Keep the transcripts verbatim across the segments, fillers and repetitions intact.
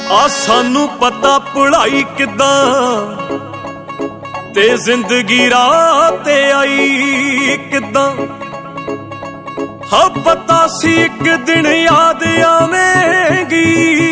ਆ ਸਾਨੂੰ ਪਤਾ ਪੜਾਈ ਕਿੱਦਾਂ ਤੇ ਜ਼ਿੰਦਗੀ ਰਾਹ ਤੇ ਆਈ ਕਿੱਦਾਂ। ਹਾਂ ਪਤਾ ਸੀ ਇੱਕ ਦਿਨ ਯਾਦ ਆਵੇਂਗੀ,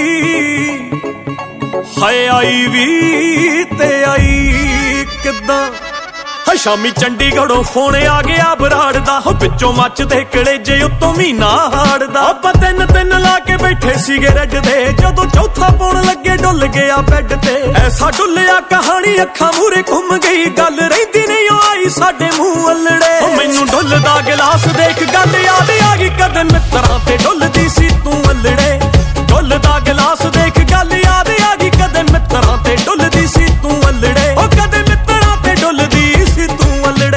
ਹਾਏ ਆਈ ਵੀ ਤੇ ਆਈ ਕਿੱਦਾਂ। ਹਾਂ ਸ਼ਾਮੀ ਚੰਡੀਗੜ੍ਹੋਂ ਫੋਨ ਆ ਗਿਆ ਬਰਾੜ ਦਾ, ਹੋ ਵਿੱਚੋਂ ਮੱਚਦੇ ਕਲੇਜੇ ਉੱਤੋਂ ਮਹੀਨਾ ਹਾੜਦਾ। ਆਪਾਂ ਤਿੰਨ ਤਿੰਨ ਲਾ ਕੇ ਬੈਠੇ ਸੀਗੇ ਰੱਜਦੇ, ਜਦੋਂ ਚੌਥਾ ਪਾਉਣ ਲੱਗੇ ਡੁੱਲ ਗਿਆ ਬੈੱਡ ਤੇ। ਐਸਾ ਡੁੱਲਿਆ ਕਹਾਣੀ ਅੱਖਾਂ ਮੂਰੇ ਘੁੰਮ ਗਈ, ਗੱਲ ਰਹਿੰਦੀ ਨਹੀਂ ਉਹ ਆਈ ਸਾਡੇ ਮੂੰਹ ਅੱਲੜੇ। ਮੈਨੂੰ ਡੁੱਲਦਾ ਗਿਲਾਸ ਦੇਖ ਗੱਲ ਯਾਦ ਆ ਗਈ, ਕਦੇ ਮਿੱਤਰਾਂ ਤੇ ਡੁੱਲਦੀ ਸੀ ਤੂੰ ਅੱਲੜੇ। ਡੁੱਲਦਾ ਗਿਲਾਸ ਦੇਖ ਗੱਲ ਯਾਦ ਆ ਗਈ, ਕਦੇ ਮਿੱਤਰਾਂ ਤੇ ਡੁੱਲਦੀ ਸੀ ਤੂੰ ਅੱਲੜੇ। ਉਹ ਕਦੇ ਮਿੱਤਰਾਂ ਤੇ ਡੁੱਲਦੀ ਸੀ ਤੂੰ ਅੱਲੜੇ।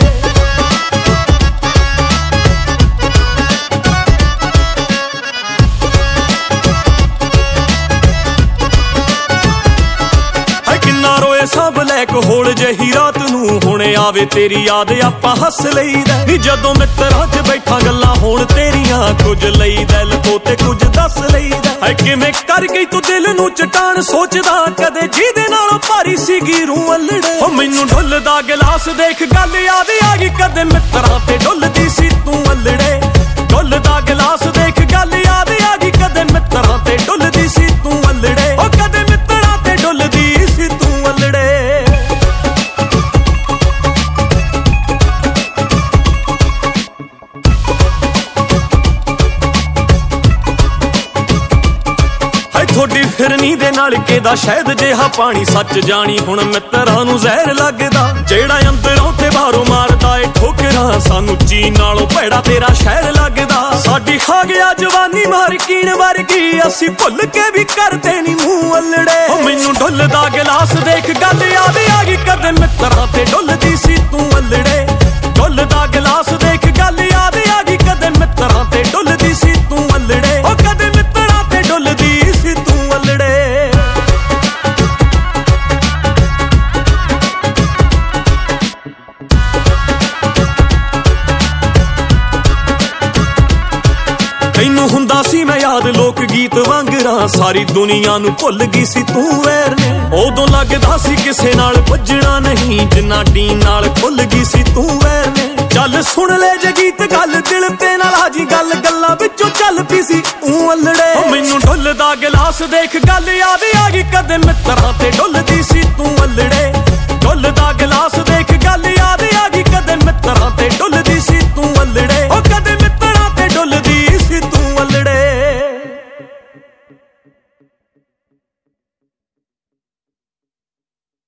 ਕਿੰਨਾ ਰੋਏ ਸਭ ਲੈ ਕੇ ਹੋਲ ਜਹੀ ਰਾਤ ਨੂੰ, ਹੁਣ ਆਵੇ ਤੇਰੀ ਯਾਦ ਆਪਾਂ ਹੱਸ ਲਈਦਾ। ਨੀ ਜਦੋਂ ਮਿੱਤਰਾਂ 'ਚ ਬੈਠਾ ਗੱਲਾਂ ਹੋਣ ਤੇਰੀਆਂ, ਕੁਝ ਲਈਦਾ ਲਕੋ ਤੇ ਕੁਝ ਦੱਸ ਲਈਦਾ। ਹਾਏ ਕਿਵੇਂ ਕਰ ਗਈ ਤੂੰ ਦਿਲ ਨੂੰ ਚਟਾਨ, ਸੋਚਦਾ ਕਦੇ ਜਿਹਦੇ ਨਾਲੋਂ ਭਾਰੀ ਸੀਗੀ ਰੂਹ ਅੱਲੜੇ। ਉਹ ਮੈਨੂੰ ਡੁੱਲਦਾ ਗਿਲਾਸ ਦੇਖ ਗੱਲ ਯਾਦ ਆ ਗਈ, ਕਦੇ ਮਿੱਤਰਾਂ ਤੇ ਡੁੱਲਦੀ ਸੀ ਤੂੰ ਅੱਲੜੇ। ਡੁੱਲਦਾ ਗਿਲਾਸ ਦੇਖ ਗੱਲ ਯਾਦ ਆ ਗਈ, ਕਦੇ ਮਿੱਤਰਾਂ ਤੇ ਡੁੱਲਦੀ ਸੀ ਤੂੰ ਅੱਲੜੇ। ਉਹ ਕਦੇ ਮਿੱਤਰਾਂ ਤੇ ਡੁੱਲਦੀ ਸੀ ਤੂੰ ਅੱਲੜੇ। ਥੋੜੀ ਫਿਰਨੀ ਦੇ ਨਾਲ ਕਿਹਦਾ ਸ਼ਾਇਦ ਜਿਹਾ ਪਾਣੀ, ਸੱਚ ਜਾਣੀ ਹੁਣ ਮਿੱਤਰਾਂ ਨੂੰ ਜ਼ਹਿਰ ਲੱਗਦਾ। ਜਿਹੜਾ ਅੰਦਰੋਂ ਤੇ ਬਾਹਰੋਂ ਮਾਰਦਾ ਏ ਠੋਕਰਾਂ, ਸਾਨੂੰ ਚੀਨ ਨਾਲੋਂ ਭੈੜਾ ਤੇਰਾ ਸ਼ਹਿਰ ਲੱਗਦਾ। ਸਾਡੀ ਖਾ ਗਿਆ ਜਵਾਨੀ ਮਾਰ ਕੀਣ ਵਰਗੀ, ਅਸੀਂ ਭੁੱਲ ਕੇ ਵੀ ਕਰਦੇ ਨੀ ਮੂੰਹ ਅੱਲੜੇ। ਉਹ ਮੈਨੂੰ ਡੁੱਲਦਾ ਗਿਲਾਸ ਦੇਖ ਗੱਲ ਯਾਦ ਆ ਗਈ, ਕਦੇ ਮਿੱਤਰਾਂ ਤੇ ਡੁੱਲਦੀ ਸੀ ਤੂੰ ਅੱਲੜੇ। ਡੁੱਲਦਾ ਗਿਲਾਸ ਦੇਖ ਗੱਲ ਯਾਦ ਆ ਗਈ, ਕਦੇ ਮਿੱਤਰਾਂ ਤੇ ਡੁੱਲਦੀ ਸੀ ਤੂੰ ਅੱਲੜੇ। ਉਹ ਕਦੇ ਮਿੱਤਰਾਂ ਤੇ ਡੁੱਲਦੀ ਸੀ ਤੂੰ ਅੱਲੜੇ। ਤੈਨੂੰ ਹੁੰਦਾ ਸੀ ਮੈਂ ਯਾਦ ਲੋਕ ਗੀਤ ਵਾਂਗਰਾਂ, ਸਾਰੀ ਦੁਨੀਆ ਨੂੰ ਭੁੱਲ ਗਈ ਸੀ ਤੂੰ ਵੈਰ ਨੇ। ਉਦੋਂ ਲੱਗਦਾ ਸੀ ਕਿਸੇ ਨਾਲ ਵੱਜਣਾ ਨਹੀਂ, ਜਿੰਨਾ ਡੀਨ ਨਾਲ ਖੁੱਲ ਗਈ ਸੀ ਤੂੰ ਵੈਰ ਨੇ। ਚੱਲ ਸੁਣ ਲੈ ਜੇ ਗੀਤ ਗੱਲ ਦਿਲ ਤੇ ਨਾਲ ਹਾਜੀ, ਗੱਲ ਗੱਲਾਂ ਵਿੱਚੋਂ ਚੱਲ ਪਈ ਸੀ ਊਂ ਅੱਲੜੇ। ਮੈਨੂੰ ਡੁੱਲਦਾ ਗਿਲਾਸ ਦੇਖ ਗੱਲ ਯਾਦ ਆ ਗਈ, ਕਦੇ ਮਿੱਤਰਾਂ ਤੇ ਡੁੱਲ